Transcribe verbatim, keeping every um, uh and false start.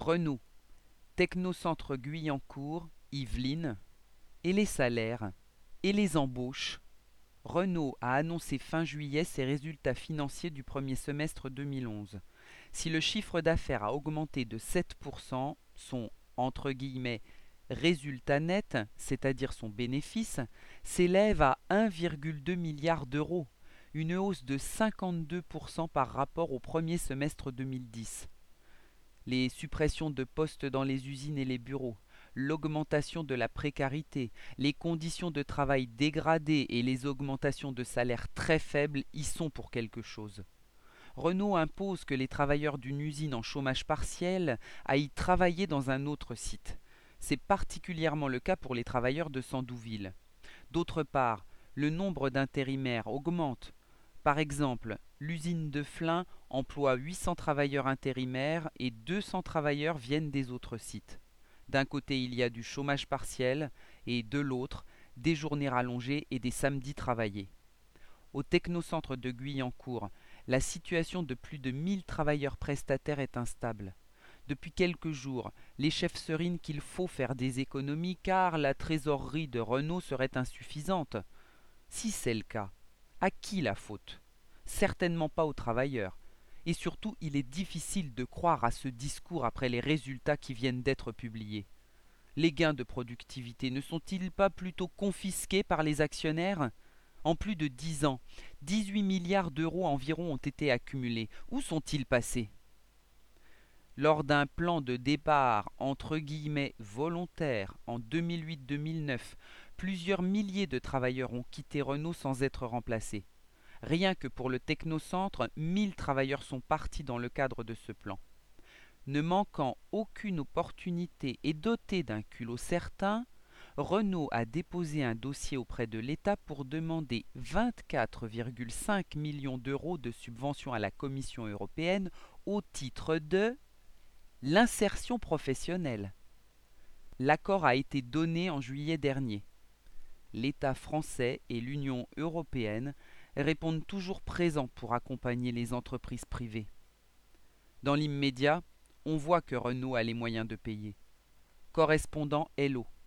Renault, Technocentre Guyancourt, Yvelines, et les salaires, et les embauches. Renault a annoncé fin juillet ses résultats financiers du premier semestre deux mille onze. Si le chiffre d'affaires a augmenté de sept pour cent, son entre guillemets résultat net, c'est-à-dire son bénéfice, s'élève à un virgule deux milliard d'euros, une hausse de cinquante-deux pour cent par rapport au premier semestre deux mille dix. Les suppressions de postes dans les usines et les bureaux, l'augmentation de la précarité, les conditions de travail dégradées et les augmentations de salaires très faibles y sont pour quelque chose. Renault impose que les travailleurs d'une usine en chômage partiel aillent travailler dans un autre site. C'est particulièrement le cas pour les travailleurs de Sandouville. D'autre part, le nombre d'intérimaires augmente. Par exemple, l'usine de Flins emploie huit cents travailleurs intérimaires et deux cents travailleurs viennent des autres sites. D'un côté, il y a du chômage partiel et de l'autre, des journées rallongées et des samedis travaillés. Au technocentre de Guyancourt, la situation de plus de mille travailleurs prestataires est instable. Depuis quelques jours, les chefs serinent qu'il faut faire des économies car la trésorerie de Renault serait insuffisante. Si c'est le cas, à qui la faute? Certainement pas aux travailleurs. Et surtout, il est difficile de croire à ce discours après les résultats qui viennent d'être publiés. Les gains de productivité ne sont-ils pas plutôt confisqués par les actionnaires? En plus de dix ans, dix-huit milliards d'euros environ ont été accumulés. Où sont-ils passés? Lors d'un plan de départ entre guillemets volontaire en deux mille huit deux mille neuf, plusieurs milliers de travailleurs ont quitté Renault sans être remplacés. Rien que pour le technocentre, mille travailleurs sont partis dans le cadre de ce plan. Ne manquant aucune opportunité et doté d'un culot certain, Renault a déposé un dossier auprès de l'État pour demander vingt-quatre virgule cinq millions d'euros de subventions à la Commission européenne au titre de l'insertion professionnelle. L'accord a été donné en juillet dernier. L'État français et l'Union européenne répondent toujours présents pour accompagner les entreprises privées. Dans l'immédiat, on voit que Renault a les moyens de payer. Correspondant Hello.